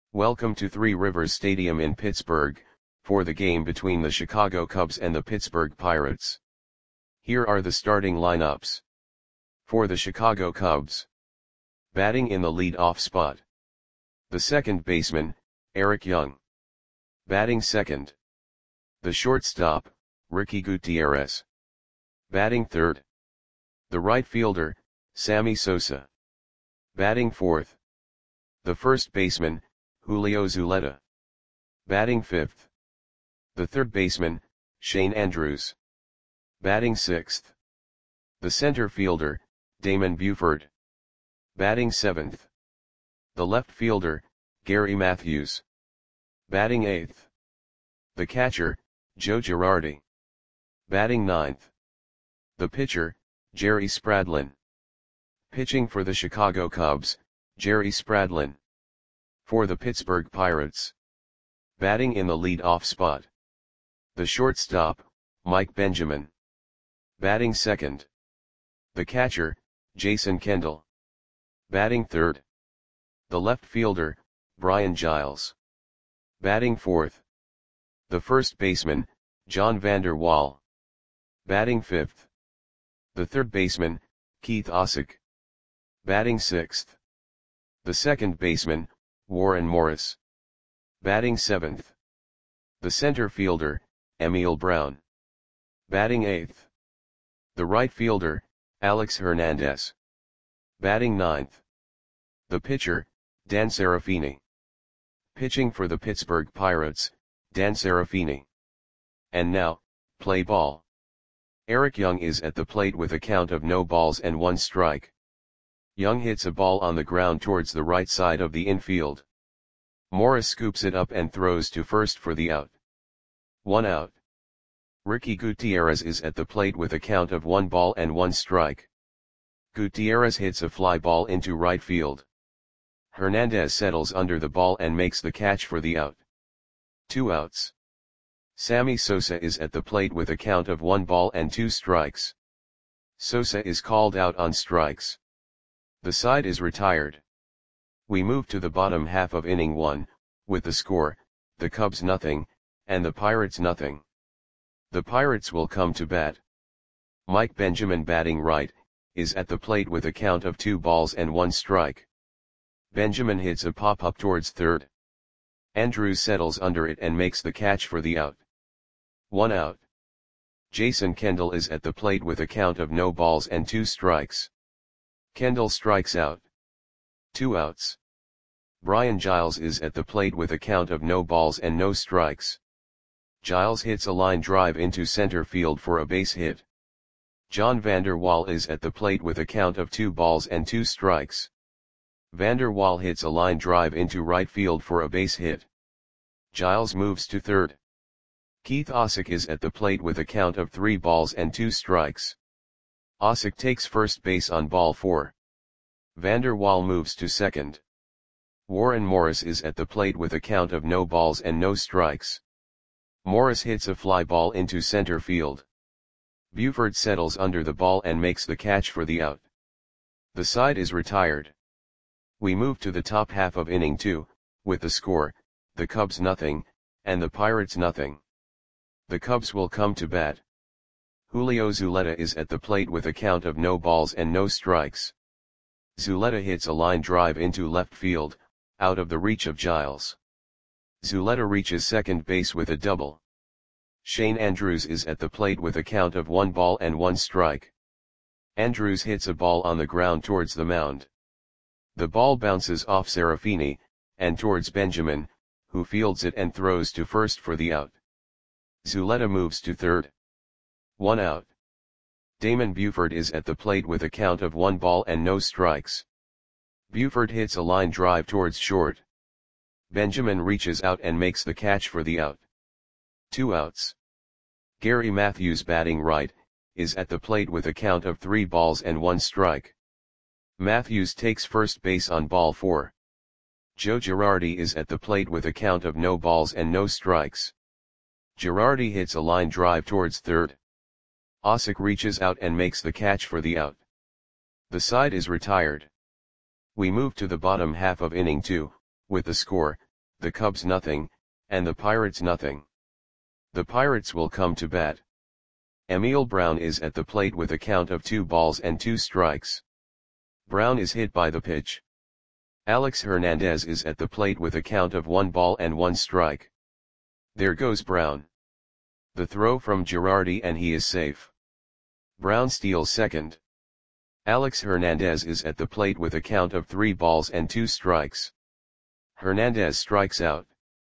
Welcome to Three Rivers Stadium in Pittsburgh, for the game between the Chicago Cubs and the Pittsburgh Pirates. Here are the starting lineups. For the Chicago Cubs. Batting in the lead-off spot. The second baseman, Eric Young. Batting second. The shortstop, Ricky Gutierrez. Batting third. The right fielder, Sammy Sosa. Batting fourth. The first baseman, Julio Zuleta. Batting fifth. The third baseman, Shane Andrews. Batting sixth. The center fielder, Damon Buford. Batting seventh. The left fielder, Gary Matthews. Batting eighth. The catcher, Joe Girardi. Batting ninth. The pitcher, Jerry Spradlin. Pitching for the Chicago Cubs, Jerry Spradlin. For the Pittsburgh Pirates. Batting in the lead-off spot. The shortstop, Mike Benjamin. Batting second. The catcher, Jason Kendall. Batting third. The left fielder, Brian Giles. Batting fourth. The first baseman, John Vander Wal. Batting fifth. The third baseman, Keith Osick. Batting sixth. The second baseman, Warren Morris. Batting seventh. The center fielder, Emil Brown. Batting eighth. The right fielder, Alex Hernandez. Batting ninth. The pitcher, Dan Serafini. Pitching for the Pittsburgh Pirates, Dan Serafini. And now, play ball. Eric Young is at the plate with a count of no balls and one strike. Young hits a ball on the ground towards the right side of the infield. Morris scoops it up and throws to first for the out. 1 out. Ricky Gutierrez is at the plate with a count of 1 ball and 1 strike. Gutierrez hits a fly ball into right field. Hernandez settles under the ball and makes the catch for the out. 2 outs. Sammy Sosa is at the plate with a count of 1 ball and 2 strikes. Sosa is called out on strikes. The side is retired. We move to the bottom half of inning 1, with the score, the Cubs nothing, and the Pirates nothing. The Pirates will come to bat. Mike Benjamin, batting right, is at the plate with a count of 2 balls and 1 strike. Benjamin hits a pop-up towards third. Andrews settles under it and makes the catch for the out. 1 out. Jason Kendall is at the plate with a count of no balls and 2 strikes. Kendall strikes out. 2 outs. Brian Giles is at the plate with a count of no balls and no strikes. Giles hits a line drive into center field for a base hit. John Vander Wal is at the plate with a count of 2 balls and 2 strikes. Vander Wal hits a line drive into right field for a base hit. Giles moves to third. Keith Osick is at the plate with a count of 3 balls and 2 strikes. Osick takes first base on ball 4. Vander Wal moves to second. Warren Morris is at the plate with a count of no balls and no strikes. Morris hits a fly ball into center field. Buford settles under the ball and makes the catch for the out. The side is retired. We move to the top half of inning 2, with the score, the Cubs nothing, and the Pirates nothing. The Cubs will come to bat. Julio Zuleta is at the plate with a count of no balls and no strikes. Zuleta hits a line drive into left field, out of the reach of Giles. Zuleta reaches second base with a double. Shane Andrews is at the plate with a count of 1 ball and 1 strike. Andrews hits a ball on the ground towards the mound. The ball bounces off Serafini, and towards Benjamin, who fields it and throws to first for the out. Zuleta moves to third. 1 out. Damon Buford is at the plate with a count of 1 ball and no strikes. Buford hits a line drive towards short. Benjamin reaches out and makes the catch for the out. 2 outs. Gary Matthews, batting right, is at the plate with a count of 3 balls and 1 strike. Matthews takes first base on ball 4. Joe Girardi is at the plate with a count of no balls and no strikes. Girardi hits a line drive towards third. Osick reaches out and makes the catch for the out. The side is retired. We move to the bottom half of inning 2, with the score, the Cubs nothing, and the Pirates nothing. The Pirates will come to bat. Emil Brown is at the plate with a count of 2 balls and 2 strikes. Brown is hit by the pitch. Alex Hernandez is at the plate with a count of 1 ball and 1 strike. There goes Brown. The throw from Girardi and he is safe. Brown steals second. Alex Hernandez is at the plate with a count of 3 balls and 2 strikes. Hernandez strikes out.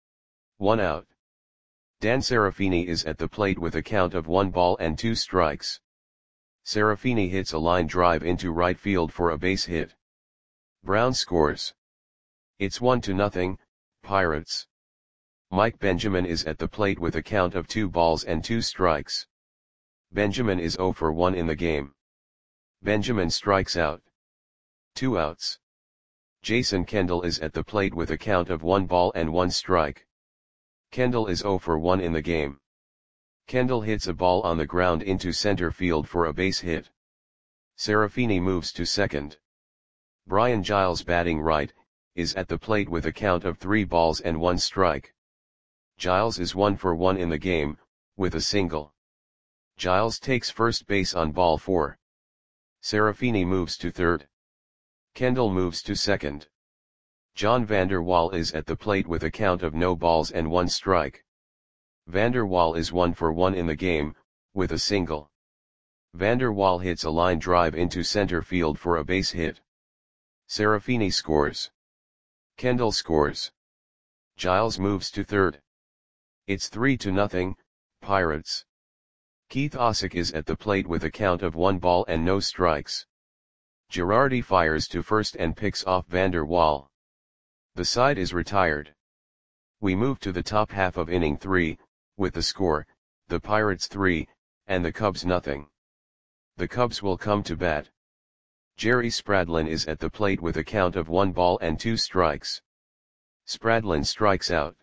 1 out. Dan Serafini is at the plate with a count of 1 ball and 2 strikes. Serafini hits a line drive into right field for a base hit. Brown scores. It's 1-0, Pirates. Mike Benjamin is at the plate with a count of 2 balls and 2 strikes. Benjamin is 0 for 1 in the game. Benjamin strikes out. 2 outs. Jason Kendall is at the plate with a count of 1 ball and 1 strike. Kendall is 0 for 1 in the game. Kendall hits a ball on the ground into center field for a base hit. Serafini moves to second. Brian Giles, batting right, is at the plate with a count of 3 balls and 1 strike. Giles is 1 for 1 in the game, with a single. Giles takes first base on ball 4. Serafini moves to third. Kendall moves to second. John Vander Wal is at the plate with a count of no balls and 1 strike. Vander Wal is 1 for 1 in the game, with a single. Vander Wal hits a line drive into center field for a base hit. Serafini scores. Kendall scores. Giles moves to third. It's 3-0, Pirates. Keith Osick is at the plate with a count of 1 ball and no strikes. Girardi fires to first and picks off Vander Wal. The side is retired. We move to the top half of inning 3, with the score, the Pirates 3, and the Cubs nothing. The Cubs will come to bat. Jerry Spradlin is at the plate with a count of 1 ball and 2 strikes. Spradlin strikes out.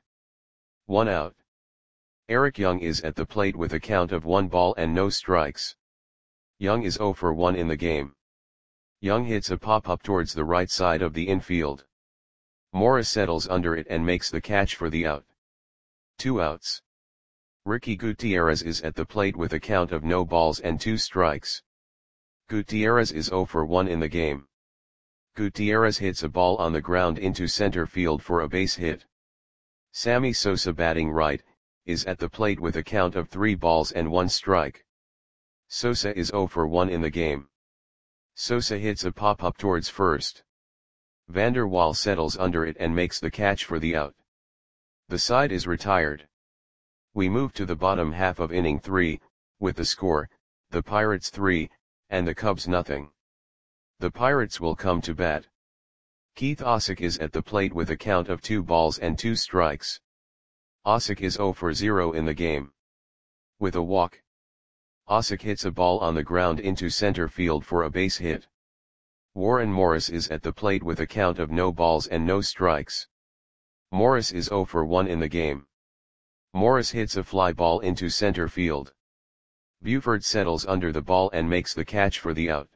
1 out. Eric Young is at the plate with a count of 1 ball and no strikes. Young is 0 for 1 in the game. Young hits a pop-up towards the right side of the infield. Morris settles under it and makes the catch for the out. 2 outs. Ricky Gutierrez is at the plate with a count of no balls and 2 strikes. Gutierrez is 0 for 1 in the game. Gutierrez hits a ball on the ground into center field for a base hit. Sammy Sosa, batting right, is at the plate with a count of 3 balls and 1 strike. Sosa is 0 for 1 in the game. Sosa hits a pop-up towards first. Vander Wal settles under it and makes the catch for the out. The side is retired. We move to the bottom half of inning 3, with the score, the Pirates 3, and the Cubs nothing. The Pirates will come to bat. Keith Osick is at the plate with a count of 2 balls and 2 strikes. Osick is 0 for 0 in the game. With a walk. Osick hits a ball on the ground into center field for a base hit. Warren Morris is at the plate with a count of no balls and no strikes. Morris is 0 for 1 in the game. Morris hits a fly ball into center field. Buford settles under the ball and makes the catch for the out.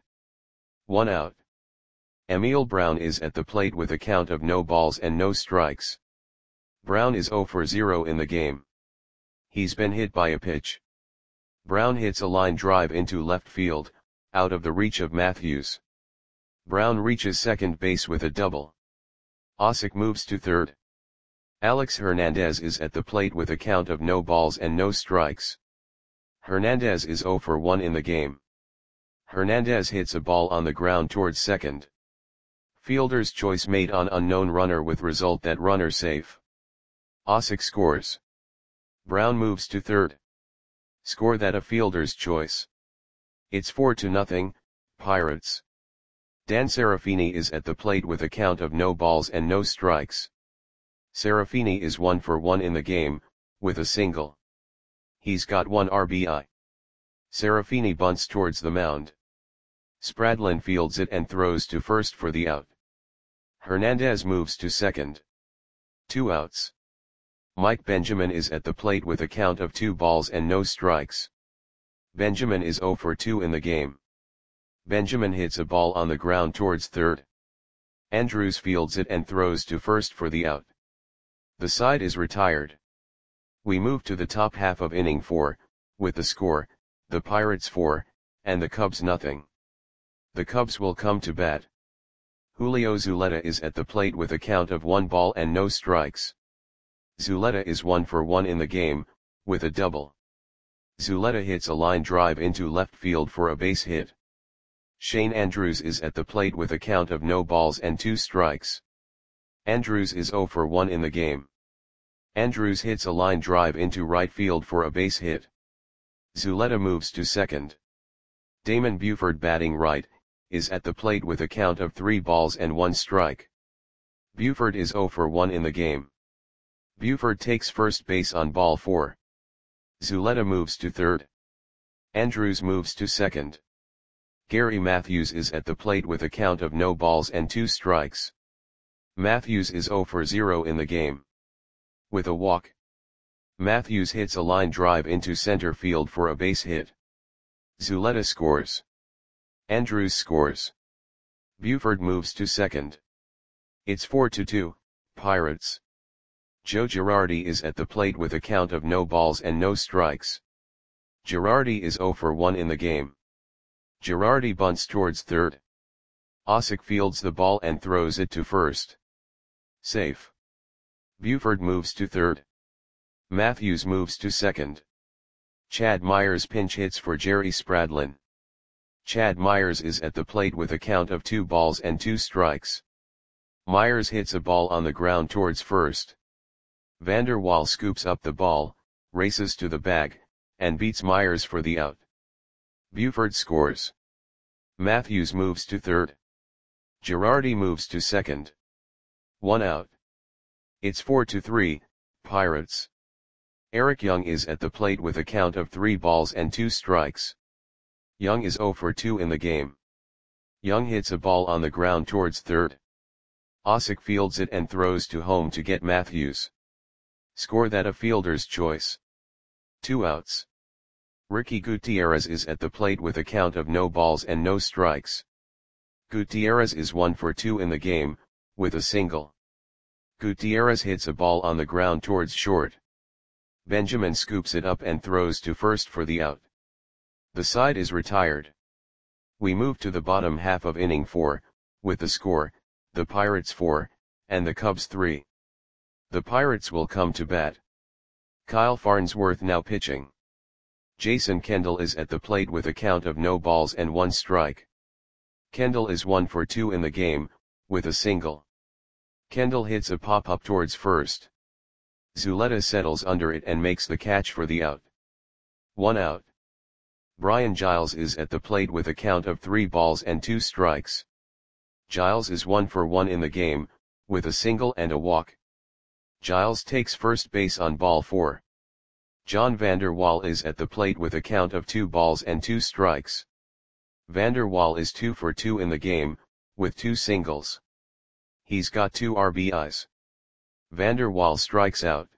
1 out. Emil Brown is at the plate with a count of no balls and no strikes. Brown is 0 for 0 in the game. He's been hit by a pitch. Brown hits a line drive into left field, out of the reach of Matthews. Brown reaches second base with a double. Osick moves to third. Alex Hernandez is at the plate with a count of no balls and no strikes. Hernandez is 0 for 1 in the game. Hernandez hits a ball on the ground towards second. Fielder's choice made on unknown runner with result that runner safe. Osick scores. Brown moves to third. Score that a fielder's choice. It's 4-0, Pirates. Dan Serafini is at the plate with a count of no balls and no strikes. Serafini is 1 for 1 in the game, with a single. He's got 1 RBI. Serafini bunts towards the mound. Spradlin fields it and throws to first for the out. Hernandez moves to second. 2 outs. Mike Benjamin is at the plate with a count of 2 balls and no strikes. Benjamin is 0 for 2 in the game. Benjamin hits a ball on the ground towards third. Andrews fields it and throws to first for the out. The side is retired. We move to the top half of inning 4, with the score, the Pirates 4, and the Cubs nothing. The Cubs will come to bat. Julio Zuleta is at the plate with a count of 1 ball and no strikes. Zuleta is 1 for 1 in the game, with a double. Zuleta hits a line drive into left field for a base hit. Shane Andrews is at the plate with a count of no balls and 2 strikes. Andrews is 0 for 1 in the game. Andrews hits a line drive into right field for a base hit. Zuleta moves to second. Damon Buford, batting right, is at the plate with a count of 3 balls and 1 strike. Buford is 0 for 1 in the game. Buford takes first base on ball 4. Zuleta moves to third. Andrews moves to second. Gary Matthews is at the plate with a count of no balls and 2 strikes. Matthews is 0 for 0 in the game. With a walk, Matthews hits a line drive into center field for a base hit. Zuleta scores. Andrews scores. Buford moves to second. It's 4-2, Pirates. Joe Girardi is at the plate with a count of no balls and no strikes. Girardi is 0 for 1 in the game. Girardi bunts towards third. Osik fields the ball and throws it to first. Safe. Buford moves to third. Matthews moves to second. Chad Myers pinch hits for Jerry Spradlin. Chad Myers is at the plate with a count of 2 balls and 2 strikes. Myers hits a ball on the ground towards first. Vander Waal scoops up the ball, races to the bag, and beats Myers for the out. Buford scores. Matthews moves to third. Girardi moves to second. 1 out. It's 4-3, Pirates. Eric Young is at the plate with a count of 3 balls and 2 strikes. Young is 0 for 2 in the game. Young hits a ball on the ground towards third. Osik fields it and throws to home to get Matthews. Score that a fielder's choice. 2 outs. Ricky Gutierrez is at the plate with a count of no balls and no strikes. Gutierrez is 1 for 2 in the game, with a single. Gutierrez hits a ball on the ground towards short. Benjamin scoops it up and throws to first for the out. The side is retired. We move to the bottom half of inning 4, with the score, the Pirates 4, and the Cubs 3. The Pirates will come to bat. Kyle Farnsworth now pitching. Jason Kendall is at the plate with a count of no balls and 1 strike. Kendall is 1 for 2 in the game, with a single. Kendall hits a pop-up towards first. Zuleta settles under it and makes the catch for the out. 1 out. Brian Giles is at the plate with a count of 3 balls and 2 strikes. Giles is 1 for 1 in the game, with a single and a walk. Giles takes first base on ball 4. John Vander Waal is at the plate with a count of 2 balls and 2 strikes. Vander Waal is 2 for 2 in the game, with 2 singles. He's got 2 RBIs. Vander Waal strikes out.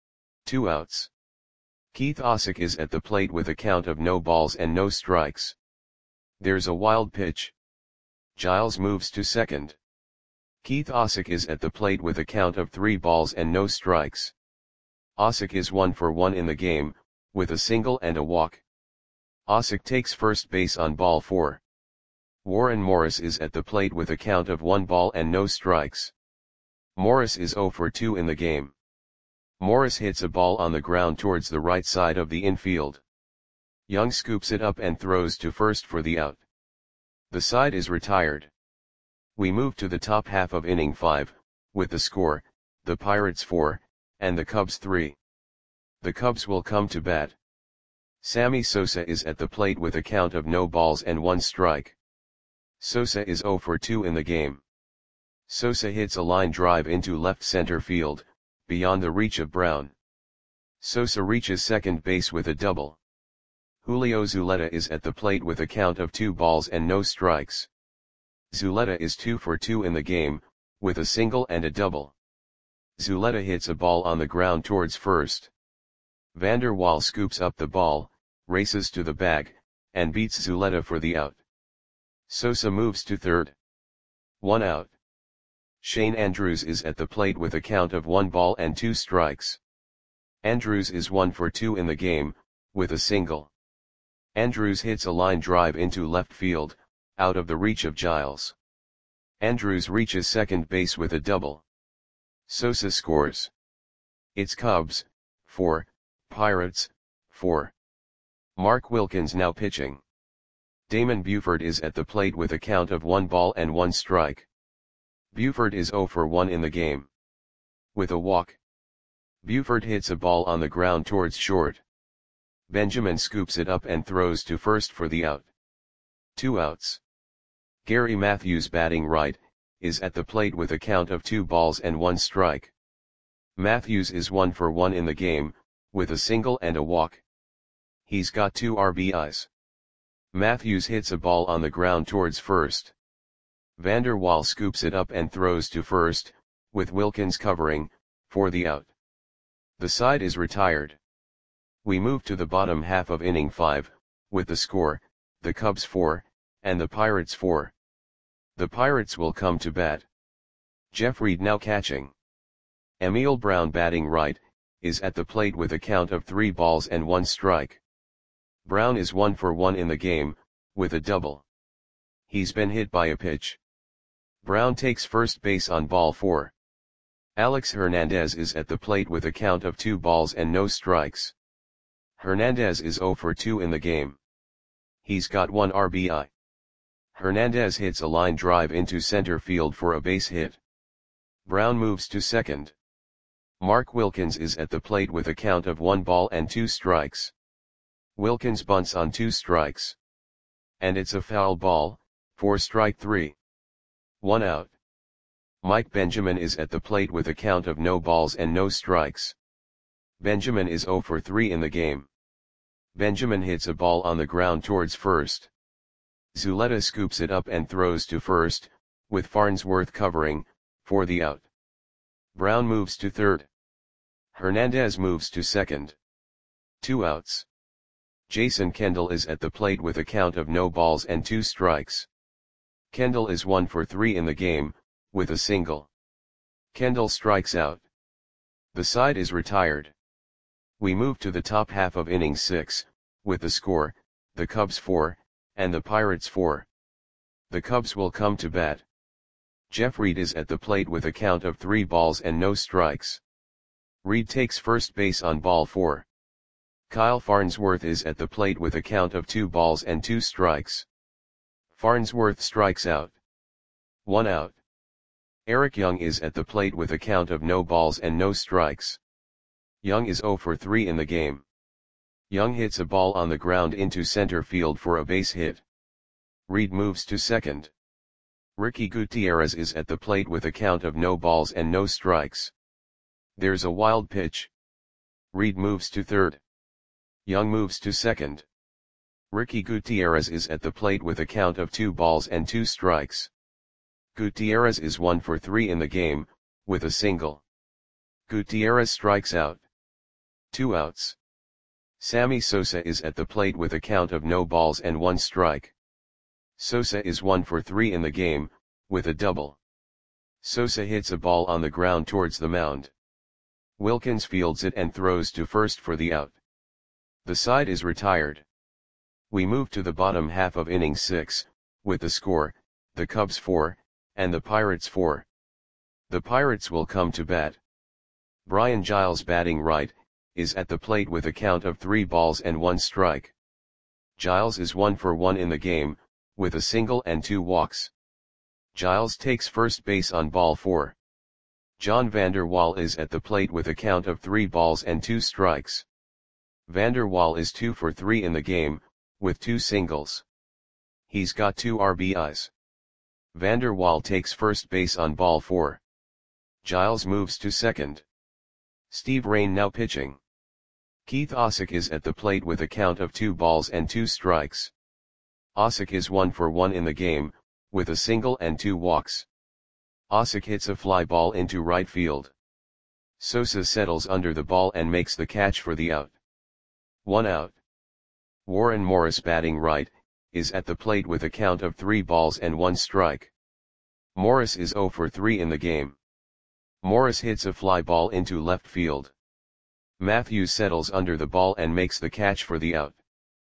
2 outs. Keith Osik is at the plate with a count of no balls and no strikes. There's a wild pitch. Giles moves to second. Keith Osik is at the plate with a count of 3 balls and no strikes. Osik is 1 for 1 in the game, with a single and a walk. Osik takes first base on ball 4. Warren Morris is at the plate with a count of 1 ball and no strikes. Morris is 0 for 2 in the game. Morris hits a ball on the ground towards the right side of the infield. Young scoops it up and throws to first for the out. The side is retired. We move to the top half of inning 5, with the score, the Pirates 4, and the Cubs 3. The Cubs will come to bat. Sammy Sosa is at the plate with a count of no balls and 1 strike. Sosa is 0 for 2 in the game. Sosa hits a line drive into left center field, beyond the reach of Brown. Sosa reaches second base with a double. Julio Zuleta is at the plate with a count of 2 balls and no strikes. Zuleta is 2 for 2 in the game, with a single and a double. Zuleta hits a ball on the ground towards first. Vander Waal scoops up the ball, races to the bag, and beats Zuleta for the out. Sosa moves to third. 1 out. Shane Andrews is at the plate with a count of 1 ball and 2 strikes. Andrews is 1 for 2 in the game, with a single. Andrews hits a line drive into left field, out of the reach of Giles. Andrews reaches second base with a double. Sosa scores. It's Cubs, 4, Pirates, 4. Mark Wilkins now pitching. Damon Buford is at the plate with a count of 1 ball and 1 strike. Buford is 0 for 1 in the game. With a walk. Buford hits a ball on the ground towards short. Benjamin scoops it up and throws to first for the out. 2 outs. Gary Matthews batting right, is at the plate with a count of 2 balls and 1 strike. Matthews is 1 for 1 in the game, with a single and a walk. He's got 2 RBIs. Matthews hits a ball on the ground towards first. Vander Waal scoops it up and throws to first, with Wilkins covering, for the out. The side is retired. We move to the bottom half of inning 5, with the score, the Cubs 4, and the Pirates 4. The Pirates will come to bat. Jeff Reed now catching. Emil Brown batting right, is at the plate with a count of 3 balls and 1 strike. Brown is 1 for 1 in the game, with a double. He's been hit by a pitch. Brown takes first base on ball 4. Alex Hernandez is at the plate with a count of 2 balls and no strikes. Hernandez is 0 for 2 in the game. He's got 1 RBI. Hernandez hits a line drive into center field for a base hit. Brown moves to second. Mark Wilkins is at the plate with a count of 1 ball and 2 strikes. Wilkins bunts on 2 strikes. And it's a foul ball, for strike 3. 1 out. Mike Benjamin is at the plate with a count of no balls and no strikes. Benjamin is 0 for 3 in the game. Benjamin hits a ball on the ground towards first. Zuleta scoops it up and throws to first, with Farnsworth covering, for the out. Brown moves to third. Hernandez moves to second. 2 outs. Jason Kendall is at the plate with a count of no balls and 2 strikes. Kendall is 1 for 3 in the game, with a single. Kendall strikes out. The side is retired. We move to the top half of inning 6, with the score, the Cubs 4, and the Pirates 4. The Cubs will come to bat. Jeff Reed is at the plate with a count of 3 balls and no strikes. Reed takes first base on ball 4. Kyle Farnsworth is at the plate with a count of 2 balls and 2 strikes. Farnsworth strikes out. 1 out. Eric Young is at the plate with a count of no balls and no strikes. Young is 0 for 3 in the game. Young hits a ball on the ground into center field for a base hit. Reed moves to second. Ricky Gutierrez is at the plate with a count of no balls and no strikes. There's a wild pitch. Reed moves to third. Young moves to second. Ricky Gutierrez is at the plate with a count of 2 balls and 2 strikes. Gutierrez is 1 for 3 in the game, with a single. Gutierrez strikes out. 2 outs. Sammy Sosa is at the plate with a count of no balls and 1 strike. Sosa is 1 for 3 in the game, with a double. Sosa hits a ball on the ground towards the mound. Wilkins fields it and throws to first for the out. The side is retired. We move to the bottom half of inning 6, with the score, the Cubs 4, and the Pirates 4. The Pirates will come to bat. Brian Giles batting right, is at the plate with a count of 3 balls and 1 strike. Giles is 1 for 1 in the game, with a single and 2 walks. Giles takes first base on ball 4. John Vander Waal is at the plate with a count of 3 balls and 2 strikes. Vander Waal is 2 for 3 in the game, with 2 singles. He's got 2 RBIs. Vander Waal takes first base on ball 4. Giles moves to second. Steve Rain now pitching. Keith Osick is at the plate with a count of 2 balls and 2 strikes. Osick is 1 for 1 in the game, with a single and 2 walks. Osick hits a fly ball into right field. Sosa settles under the ball and makes the catch for the out. 1 out. Warren Morris batting right, is at the plate with a count of 3 balls and 1 strike. Morris is 0 for 3 in the game. Morris hits a fly ball into left field. Matthews settles under the ball and makes the catch for the out.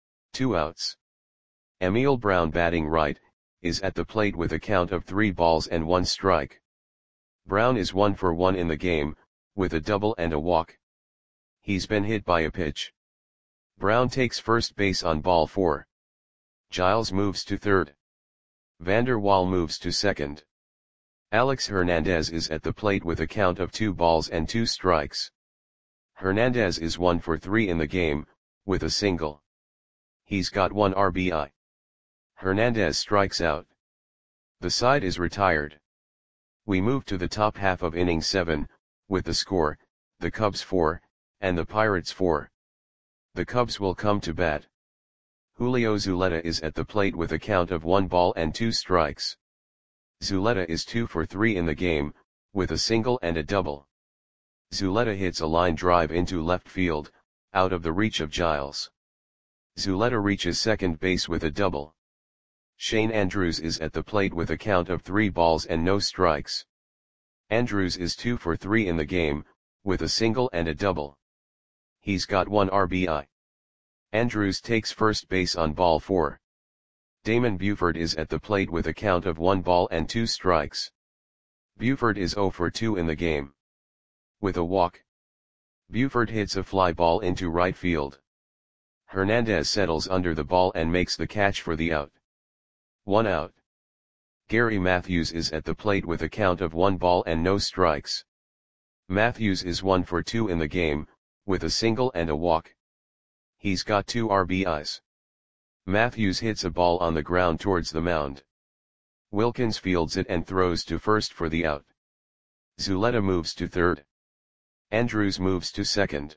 2 outs. Emil Brown, batting right, is at the plate with a count of 3 balls and 1 strike. Brown is 1 for 1 in the game, with a double and a walk. He's been hit by a pitch. Brown takes first base on ball 4. Giles moves to third. Vander Waal moves to second. Alex Hernandez is at the plate with a count of 2 balls and 2 strikes. Hernandez is 1 for 3 in the game, with a single. He's got 1 RBI. Hernandez strikes out. The side is retired. We move to the top half of inning 7, with the score, the Cubs 4, and the Pirates 4. The Cubs will come to bat. Julio Zuleta is at the plate with a count of 1 ball and 2 strikes. Zuleta is 2 for 3 in the game, with a single and a double. Zuleta hits a line drive into left field, out of the reach of Giles. Zuleta reaches second base with a double. Shane Andrews is at the plate with a count of 3 balls and no strikes. Andrews is 2 for 3 in the game, with a single and a double. He's got 1 RBI. Andrews takes first base on ball 4. Damon Buford is at the plate with a count of 1 ball and 2 strikes. Buford is 0 for 2 in the game. With a walk. Buford hits a fly ball into right field. Hernandez settles under the ball and makes the catch for the out. 1 out. Gary Matthews is at the plate with a count of 1 ball and no strikes. Matthews is 1 for 2 in the game, with a single and a walk. He's got 2 RBIs. Matthews hits a ball on the ground towards the mound. Wilkins fields it and throws to first for the out. Zuleta moves to third. Andrews moves to second.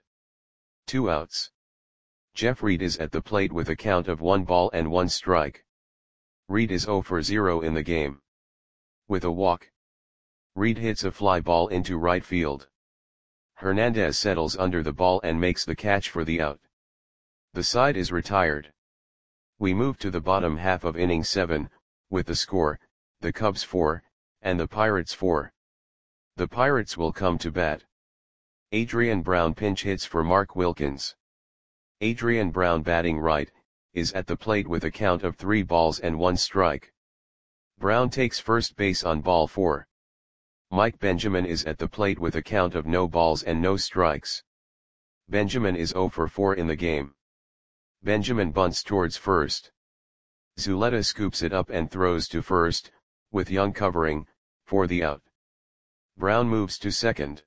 2 outs. Jeff Reed is at the plate with a count of 1 ball and 1 strike. Reed is 0 for 0 in the game. With a walk. Reed hits a fly ball into right field. Hernandez settles under the ball and makes the catch for the out. The side is retired. We move to the bottom half of inning 7, with the score, the Cubs 4, and the Pirates 4. The Pirates will come to bat. Adrian Brown pinch hits for Mark Wilkins. Adrian Brown, batting right, is at the plate with a count of 3 balls and 1 strike. Brown takes first base on ball 4. Mike Benjamin is at the plate with a count of no balls and no strikes. Benjamin is 0 for 4 in the game. Benjamin bunts towards first. Zuleta scoops it up and throws to first, with Young covering, for the out. Brown moves to second.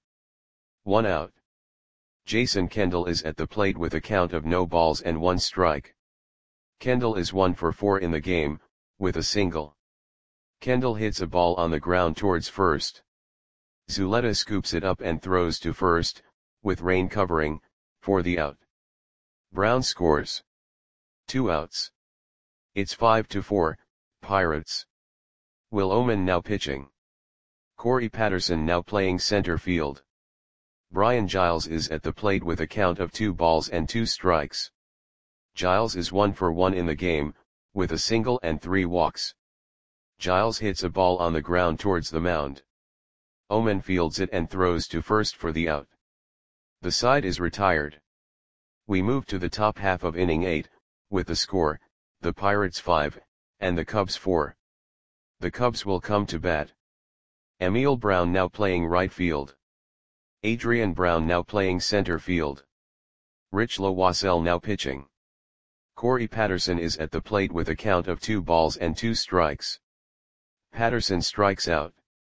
1 out. Jason Kendall is at the plate with a count of no balls and 1 strike. Kendall is 1 for 4 in the game, with a single. Kendall hits a ball on the ground towards first. Zuleta scoops it up and throws to first, with Rain covering, for the out. Brown scores. 2 outs. It's 5-4, Pirates. Will Oman now pitching. Corey Patterson now playing center field. Brian Giles is at the plate with a count of 2 balls and 2 strikes. Giles is 1 for 1 in the game, with a single and 3 walks. Giles hits a ball on the ground towards the mound. Oman fields it and throws to first for the out. The side is retired. We move to the top half of inning 8, with the score, the Pirates 5, and the Cubs 4. The Cubs will come to bat. Emil Brown now playing right field. Adrian Brown now playing center field. Rich Lowassell now pitching. Corey Patterson is at the plate with a count of 2 balls and 2 strikes. Patterson strikes out.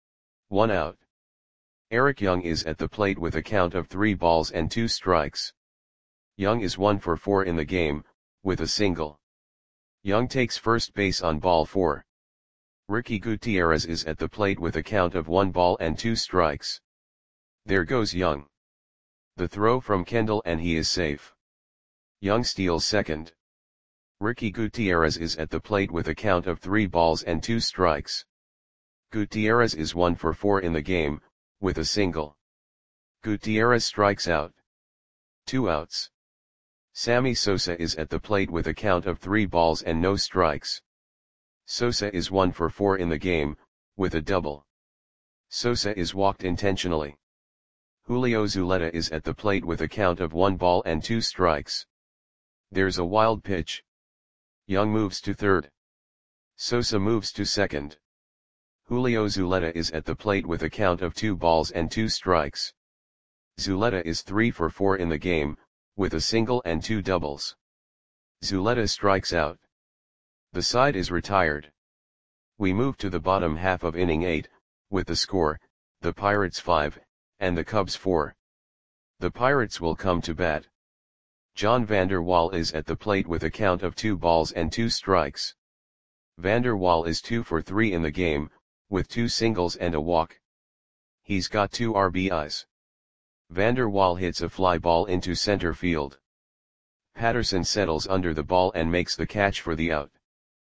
1 out. Eric Young is at the plate with a count of 3 balls and 2 strikes. Young is 1 for 4 in the game, with a single. Young takes first base on ball 4. Ricky Gutierrez is at the plate with a count of 1 ball and 2 strikes. There goes Young. The throw from Kendall and he is safe. Young steals second. Ricky Gutierrez is at the plate with a count of 3 balls and 2 strikes. Gutierrez is 1 for 4 in the game, with a single. Gutierrez strikes out. 2 outs. Sammy Sosa is at the plate with a count of 3 balls and no strikes. Sosa is 1 for 4 in the game, with a double. Sosa is walked intentionally. Julio Zuleta is at the plate with a count of 1 ball and 2 strikes. There's a wild pitch. Young moves to third. Sosa moves to second. Julio Zuleta is at the plate with a count of 2 balls and 2 strikes. Zuleta is 3 for 4 in the game, with a single and 2 doubles. Zuleta strikes out. The side is retired. We move to the bottom half of inning 8, with the score, the Pirates 5, and the Cubs 4. The Pirates will come to bat. John Vander Wal is at the plate with a count of 2 balls and 2 strikes. Vander Wal is 2 for 3 in the game, with 2 singles and a walk. He's got 2 RBIs. Vander Wal hits a fly ball into center field. Patterson settles under the ball and makes the catch for the out.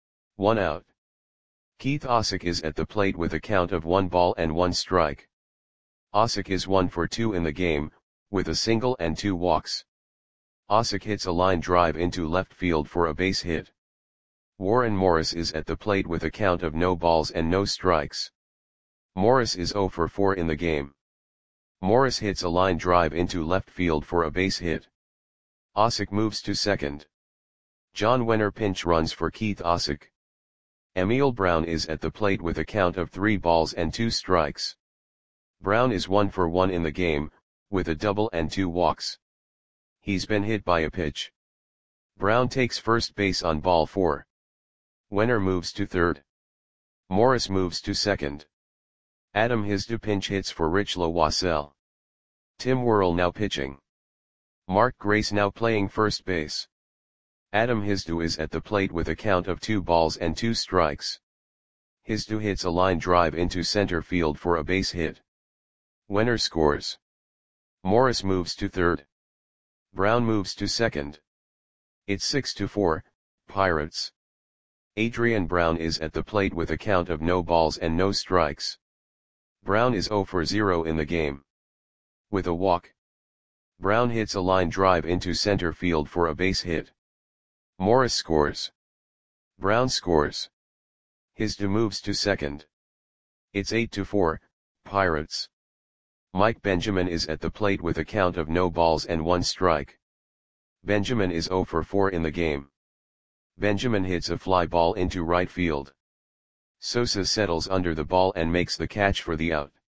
1 out. Keith Osick is at the plate with a count of 1 ball and 1 strike. Osick is 1 for 2 in the game, with a single and 2 walks. Osick hits a line drive into left field for a base hit. Warren Morris is at the plate with a count of no balls and no strikes. Morris is 0 for 4 in the game. Morris hits a line drive into left field for a base hit. Osick moves to second. John Wenner pinch runs for Keith Osick. Emil Brown is at the plate with a count of 3 balls and 2 strikes. Brown is 1 for 1 in the game, with a double and 2 walks. He's been hit by a pitch. Brown takes first base on ball 4. Wenner moves to third. Morris moves to second. Adam Hisdu pinch hits for Rich Lowassell. Tim Worrell now pitching. Mark Grace now playing first base. Adam Hisdu is at the plate with a count of 2 balls and 2 strikes. Hisdu hits a line drive into center field for a base hit. Wenner scores. Morris moves to third. Brown moves to second. It's 6-4, Pirates. Adrian Brown is at the plate with a count of no balls and no strikes. Brown is 0 for 0 in the game. With a walk. Brown hits a line drive into center field for a base hit. Morris scores. Brown scores. Hisdu moves to second. It's 8-4, Pirates. Mike Benjamin is at the plate with a count of no balls and 1 strike. Benjamin is 0 for 4 in the game. Benjamin hits a fly ball into right field. Sosa settles under the ball and makes the catch for the out.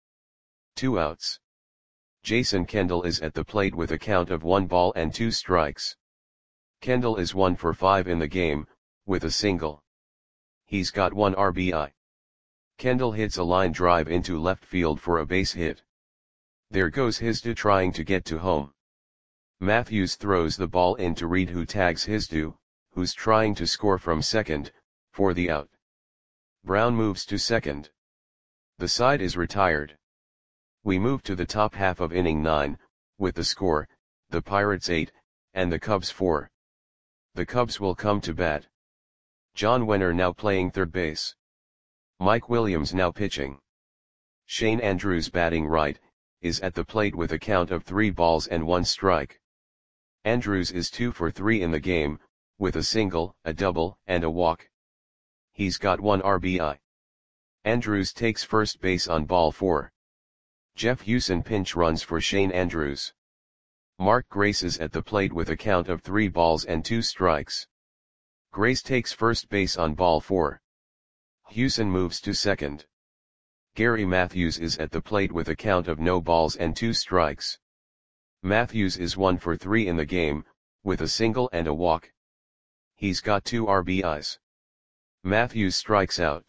2 outs. Jason Kendall is at the plate with a count of 1 ball and 2 strikes. Kendall is 1 for 5 in the game, with a single. He's got 1 RBI. Kendall hits a line drive into left field for a base hit. There goes Hisdu trying to get to home. Matthews throws the ball into Reed, who tags Hisdu, who's trying to score from second, for the out. Brown moves to second. The side is retired. We move to the top half of inning 9, with the score, the Pirates 8, and the Cubs 4. The Cubs will come to bat. John Wenner now playing third base. Mike Williams now pitching. Shane Andrews batting right, is at the plate with a count of 3 balls and 1 strike. Andrews is 2 for 3 in the game, with a single, a double, and a walk. He's got 1 RBI. Andrews takes first base on ball 4. Jeff Hewson pinch runs for Shane Andrews. Mark Grace is at the plate with a count of 3 balls and 2 strikes. Grace takes first base on ball 4. Hewson moves to second. Gary Matthews is at the plate with a count of no balls and 2 strikes. Matthews is 1 for 3 in the game, with a single and a walk. He's got 2 RBIs. Matthews strikes out.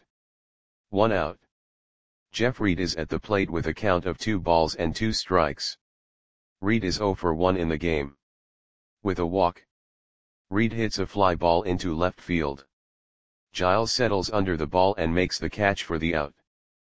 1 out. Jeff Reed is at the plate with a count of 2 balls and 2 strikes. Reed is 0 for 1 in the game. With a walk. Reed hits a fly ball into left field. Giles settles under the ball and makes the catch for the out.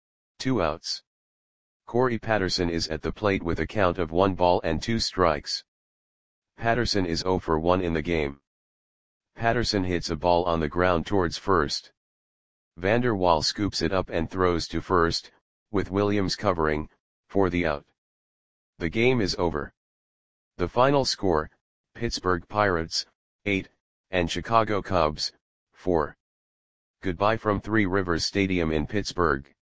2 outs. Corey Patterson is at the plate with a count of 1 ball and 2 strikes. Patterson is 0 for 1 in the game. Patterson hits a ball on the ground towards first. Vander Wal scoops it up and throws to first, with Williams covering, for the out. The game is over. The final score, Pittsburgh Pirates, 8, and Chicago Cubs, 4. Goodbye from Three Rivers Stadium in Pittsburgh.